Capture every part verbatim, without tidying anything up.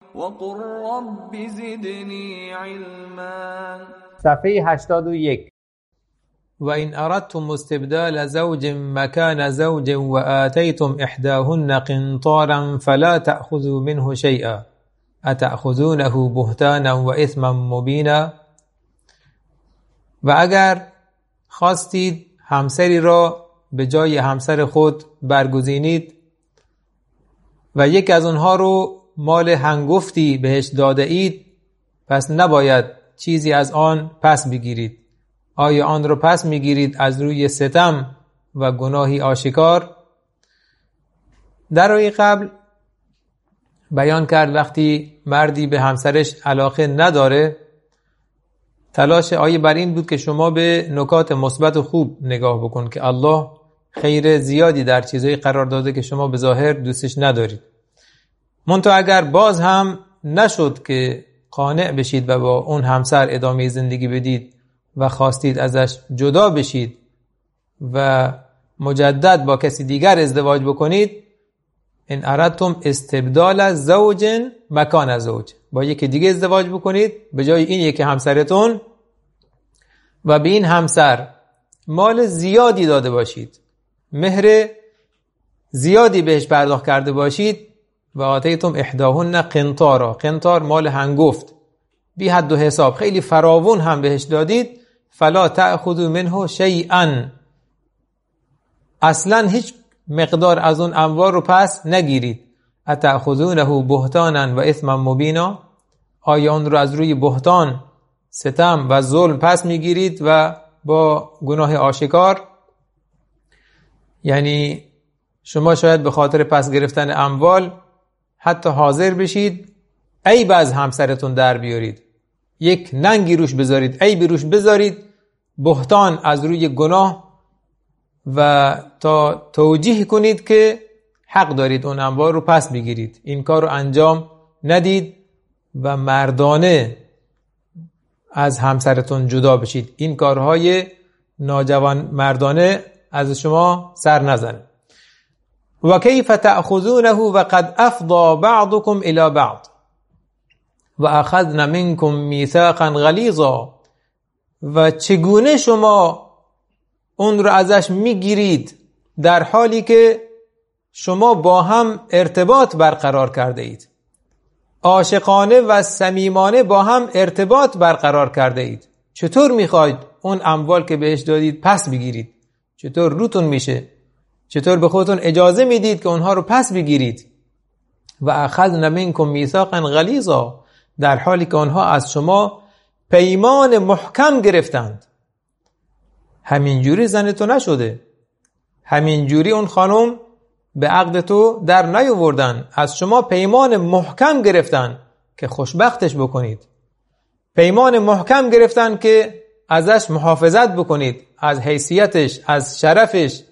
وقل رب زدني علما. صفحه هشتاد و یک. وإن أردتم استبدال زوج مكان زوج وآتيتم إحداهن قنطارا فلا تأخذوا منه شيئا اتأخذونه بهتانا و اثما مبینا. و اگر خواستید همسری را به جای همسر خود برگزینید و یک از اونها رو مال هنگفتی بهش داده اید، پس نباید چیزی از آن پس بگیرید. آیا آن رو پس میگیرید از روی ستم و گناهی آشکار؟ در آیه قبل بیان کرد وقتی مردی به همسرش علاقه نداره، تلاش آیه بر این بود که شما به نکات مثبت و خوب نگاه بکن که الله خیر زیادی در چیزایی قرار داده که شما به ظاهر دوستش ندارید. منتها اگر باز هم نشد که قانع بشید و با اون همسر ادامه زندگی بدید و خواستید ازش جدا بشید و مجدد با کسی دیگر ازدواج بکنید، ان اردتم استبدال زوج مکان زوج، با یکی دیگه ازدواج بکنید به جای این یکی همسرتون و به این همسر مال زیادی داده باشید، مهر زیادی بهش پرداخت کرده باشید. و آتیتم احداهن قنطارا، قنطار مال هنگفت بی حد و حساب، خیلی فراوون هم بهش دادید. فلا تأخذوا منه شیئا، اصلا هیچ مقدار از اون اموال رو پس نگیرید. اتأخذونه بهتانا و اثما مبینا، آیا اون رو از روی بهتان، ستم و ظلم پس میگیرید و با گناه آشکار؟ یعنی شما شاید به خاطر پس گرفتن اموال حتی حاضر بشید عیب از همسرتون در بیارید، یک ننگی روش بذارید، عیبی روش بذارید، بهتان از روی گناه، و تا توجیه کنید که حق دارید اون اموال رو پس بگیرید. این کار رو انجام ندید و مردانه از همسرتون جدا بشید. این کارهای ناجوان مردانه از شما سر نزنه. و کیف تأخذونه و قد افضى بعضكم الى بعض و اخذنا منكم میثاقا غلیظا، و چگونه شما اون رو ازش میگیرید در حالی که شما با هم ارتباط برقرار کرده اید، عاشقانه و صمیمانه با هم ارتباط برقرار کرده اید. چطور میخواید اون اموال که بهش دادید پس بگیرید؟ چطور روتون میشه؟ چطور به خودتون اجازه میدید که اونها رو پس بگیرید؟ و اخذنا منکم میثاقا غلیظا، در حالی که اونها از شما پیمان محکم گرفتند. همینجوری زن تو نشده، همینجوری اون خانم به عقد تو در نیاوردن، از شما پیمان محکم گرفتن که خوشبختش بکنید، پیمان محکم گرفتن که ازش محافظت بکنید، از حیثیتش، از شرفش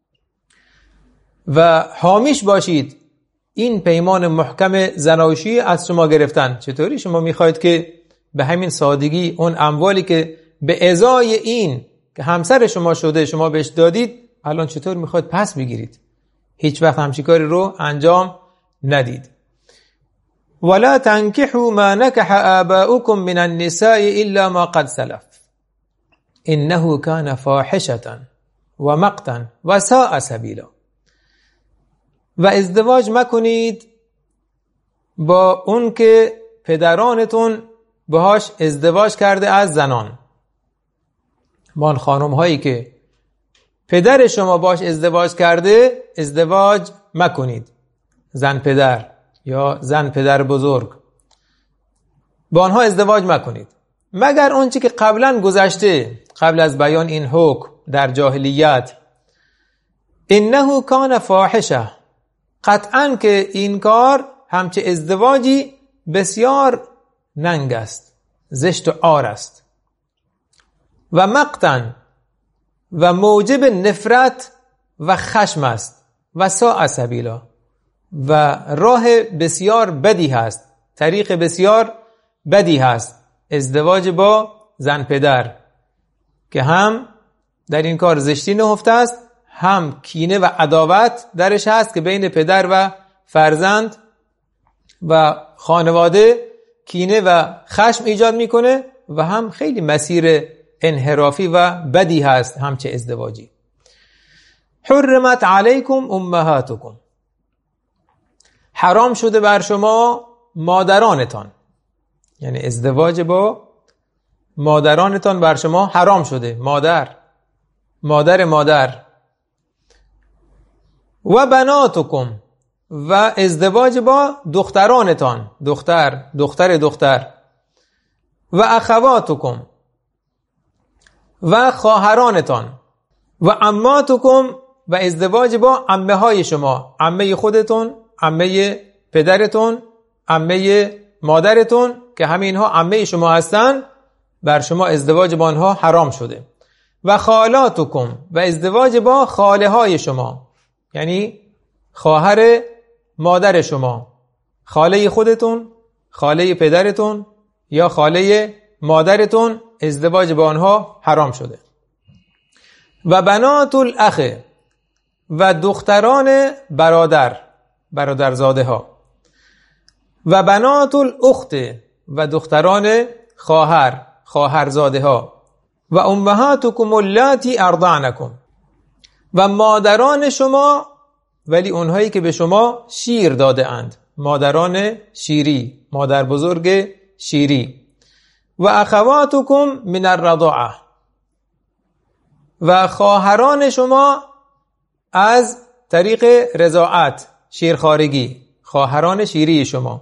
و حامیش باشید. این پیمان محکم زناشویی از شما گرفتن. چطوری شما میخواید که به همین سادگی اون اموالی که به ازای این که همسر شما شده شما بهش دادید، الان چطور میخواید پس بگیرید؟ هیچ وقت همچین کاری رو انجام ندید. ولا تنكحوا ما نكح آباؤكم من النساء الا ما قد سلف انه كان فاحشة و مقتا و ساء سبیلا. و ازدواج مکنید با اون که پدرانتون باهاش ازدواج کرده از زنان. با اون خانم هایی که پدر شما باش ازدواج کرده ازدواج مکنید، زن پدر یا زن پدر بزرگ، با آنها ازدواج مکنید مگر اون چی که قبلا گذشته، قبل از بیان این حکم در جاهلیت. انه کان فاحشه، قطعاً که این کار همچه ازدواجی بسیار ننگ است، زشت و عار است. و مقتن، و موجب نفرت و خشم است. و ساء سبیلا، و راه بسیار بدی هست، طریق بسیار بدی هست ازدواج با زن پدر، که هم در این کار زشتی نهفته است، هم کینه و عداوت درش هست که بین پدر و فرزند و خانواده کینه و خشم ایجاد میکنه و هم خیلی مسیر انحرافی و بدی هست همچه ازدواجی. حرمت علیکم امهاتکم، حرام شده بر شما مادرانتان، یعنی ازدواج با مادرانتان بر شما حرام شده. مادر مادر مادر. و بناتکم، و ازدواج با دخترانتان، دختر دختر دختر. و اخواتکم، و خواهرانتان. و عماتکم، و ازدواج با عمه های شما، عمه خودتون، عمه پدرتون، عمه مادرتون که همه اینها عمه شما هستن، بر شما ازدواج با آنها حرام شده. و خالاتکم، و ازدواج با خاله های شما، یعنی خواهر مادر شما، خاله خودتون، خاله پدرتون یا خاله مادرتون، ازدواج با آنها حرام شده. و بنات الاخ، و دختران برادر، برادرزاده ها. و بنات الاخت، و دختران خواهر، خواهرزاده ها. و امهاتکم اللاتی ارضعنکم، و مادران شما ولی اونهایی که به شما شیر داده اند، مادران شیری، مادر بزرگ شیری. و اخواتکم من الرضاعه، و خواهران شما از طریق رضاعت، شیرخوارگی، خواهران شیری شما.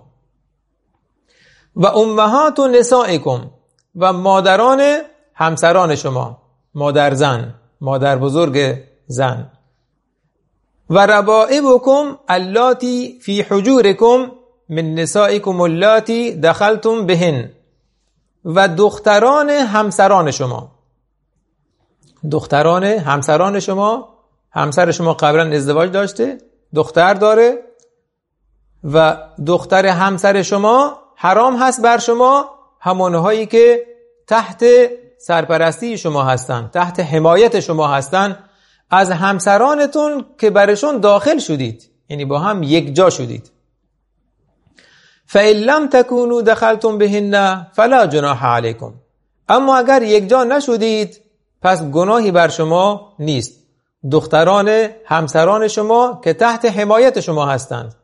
و امهات نسائکم، و مادران همسران شما، مادر زن، مادر بزرگ زن. و ربائبکم اللاتی فی حجورکم من نسائکم اللاتی دخلتم بهن، و دختران همسران شما، دختران همسران شما، همسر شما قبلا ازدواج داشته، دختر داره، و دختر همسر شما حرام هست بر شما، همانهایی که تحت سرپرستی شما هستن، تحت حمایت شما هستن، از همسرانتون که برشون داخل شدید، یعنی با هم یک جا شدید. فَإِن لَمْ تَكُونُوا دَخَلْتُمْ بِهِنَّ فَلَا جُنَاحَ عَلَيْكُمْ، اما اگر یک جا نشدید پس گناهی بر شما نیست. دختران همسران شما که تحت حمایت شما هستند،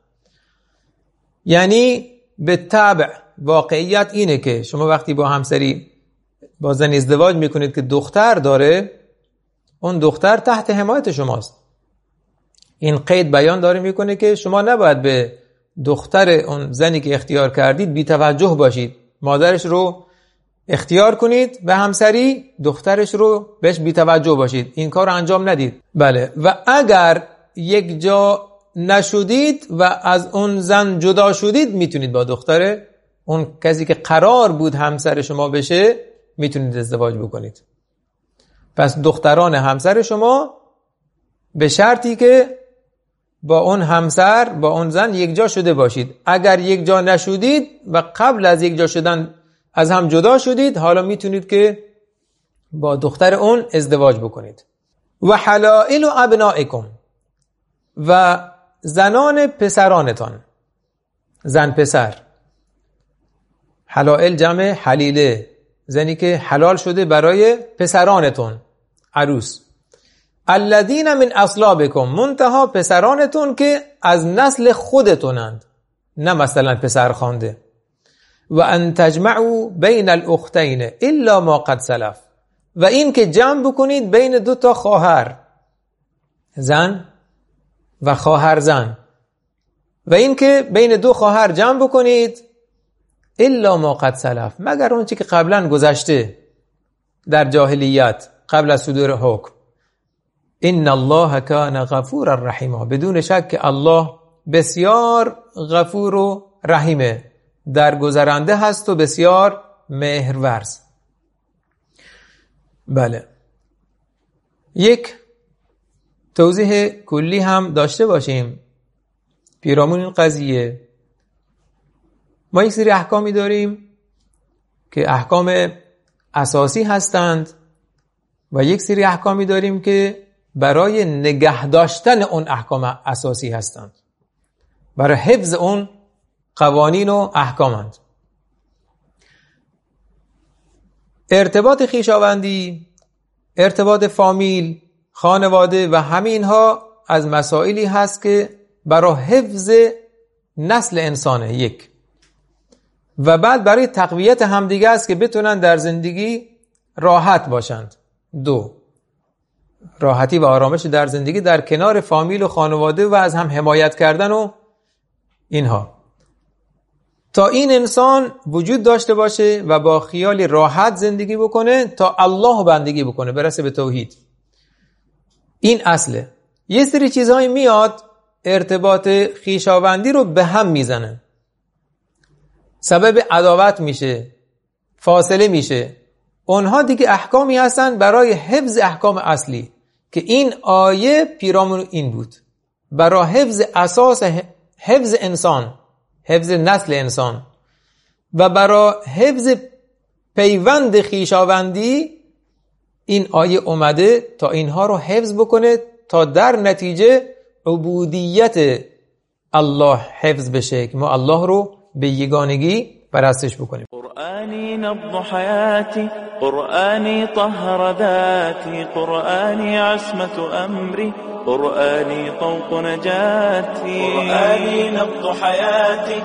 یعنی به طبع واقعیت اینه که شما وقتی با همسری با زن ازدواج میکنید که دختر داره، اون دختر تحت حمایت شماست. این قید بیان داره میکنه که شما نباید به دختر اون زنی که اختیار کردید بی توجه باشید. مادرش رو اختیار کنید به همسری، دخترش رو بهش بی توجه باشید، این کار رو انجام ندید. بله. و اگر یک جا نشدید و از اون زن جدا شدید، میتونید با دختر اون کسی که قرار بود همسر شما بشه میتونید ازدواج بکنید. پس دختران همسر شما به شرطی که با اون همسر، با اون زن یک جا شده باشید. اگر یک جا نشدید و قبل از یک جا شدن از هم جدا شدید، حالا میتونید که با دختر اون ازدواج بکنید. و حلائل و ابنائکم، و زنان پسرانتان، زن پسر. حلائل جمع حلیله، زنی که حلال شده برای پسرانتون، عروس. الذین من اصلابکم، منتها پسرانتون که از نسل خودتونند، نه مثلا پسر خوانده. و ان تجمعوا بین الاختین الا ما قد سلف، و این که جمع بکنید بین دو تا خواهر، زن و خواهر زن، و این که بین دو خواهر جمع بکنید الا ما قد سلف، مگر اون چی که قبلا گذشته در جاهلیت قبل از صدور حکم. ان الله کان غفورا رحیما، بدون شک که الله بسیار غفور و رحیمه، درگذرنده هست و بسیار مهرورز. بله. یک توضیح کلی هم داشته باشیم پیرامون این قضیه. ما یک سری احکامی داریم که احکام اساسی هستند و یک سری احکامی داریم که برای نگه داشتن اون احکام اساسی هستند، برای حفظ اون قوانین و احکامند. ارتباط خویشاوندی، ارتباط فامیل، خانواده و همینها از مسائلی هست که برای حفظ نسل انسانه یک، و بعد برای تقویت همدیگه است که بتونن در زندگی راحت باشند. دو، راحتی و آرامش در زندگی در کنار فامیل و خانواده و از هم حمایت کردن و اینها، تا این انسان وجود داشته باشه و با خیال راحت زندگی بکنه تا الله بندگی بکنه، برسه به توحید. این اصله. یه سری چیزهای میاد ارتباط خویشاوندی رو به هم میزنه، سبب عداوت میشه، فاصله میشه. اونها دیگه احکامی هستن برای حفظ احکام اصلی که این آیه پیرامون این بود، برای حفظ اساس حفظ انسان، حفظ نسل انسان و برای حفظ پیوند خویشاوندی. این آیه اومده تا اینها رو حفظ بکنه تا در نتیجه عبودیت الله حفظ بشه که ما الله رو به یگانگی پرستش بکنیم. قرآني نبض حياتي، قرآني طهر ذاتي، قرآني عصمة أمري، قرآني طوق نجاتي، قرآني نبض حياتي.